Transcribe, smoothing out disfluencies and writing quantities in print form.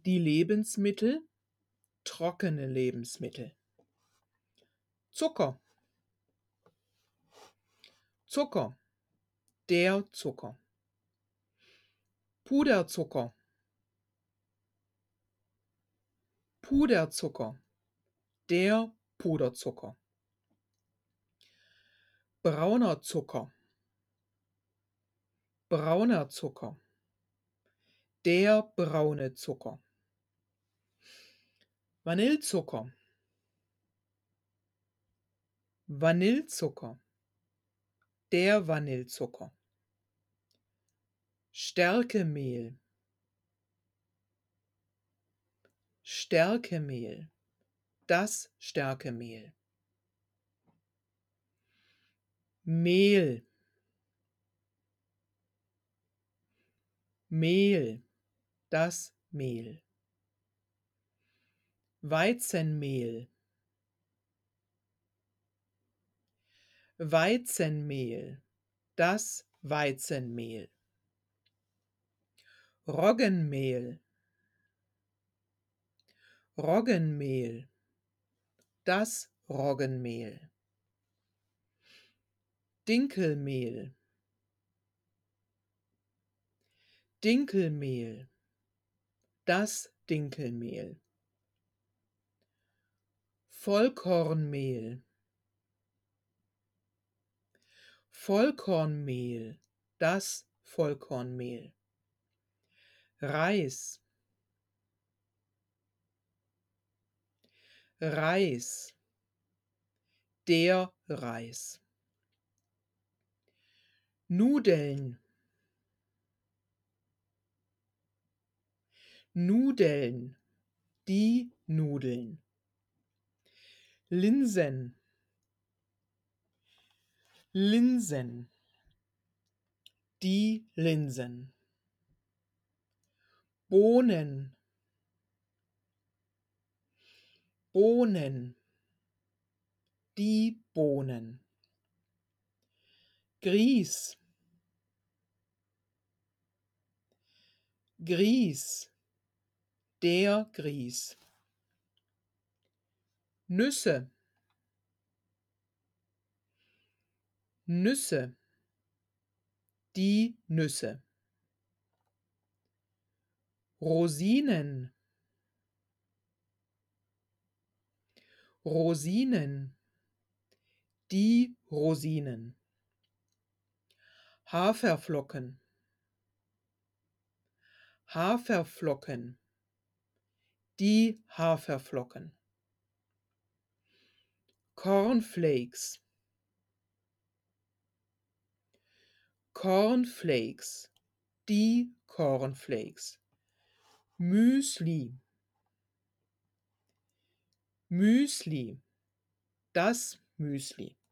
Die Lebensmittel, trockene Lebensmittel. Zucker, Zucker, der Zucker. Puderzucker, Puderzucker, der Puderzucker. Brauner Zucker, brauner Zucker, der braune Zucker. Vanillzucker, Vanillzucker, der Vanillzucker. Stärkemehl, Stärkemehl, das Stärkemehl. Mehl, Mehl, das Mehl. Weizenmehl, Weizenmehl, das Weizenmehl. Roggenmehl, Roggenmehl, das Roggenmehl. Dinkelmehl, Dinkelmehl, das Dinkelmehl. Vollkornmehl, Vollkornmehl, das Vollkornmehl. Reis, Reis, der Reis. Nudeln, Nudeln, die Nudeln. Linsen, Linsen, die Linsen. Bohnen, Bohnen, die Bohnen. Grieß, Grieß, der Grieß. Nüsse, Nüsse, die Nüsse. Rosinen, Rosinen, die Rosinen. Haferflocken, Haferflocken, die Haferflocken. Cornflakes, Cornflakes, die Cornflakes. Müsli, Müsli, das Müsli.